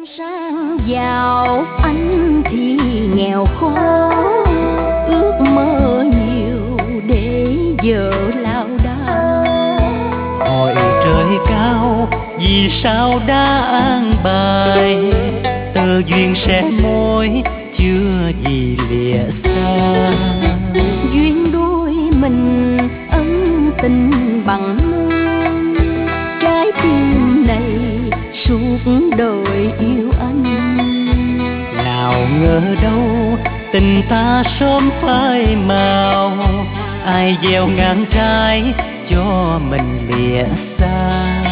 sang giàu anh thì nghèo khó, ước mơ nhiều để vợ lao đao. Hỏi trời cao vì sao đã an bài, tơ duyên sẽ mối chưa gì lìa xa. Duyên đôi mình ân tình bằng nước, trái tim này suốt đời yêu anh. Nào ngờ đâu tình ta sớm phai màu, ai gieo ngang trái cho mình lìa xa.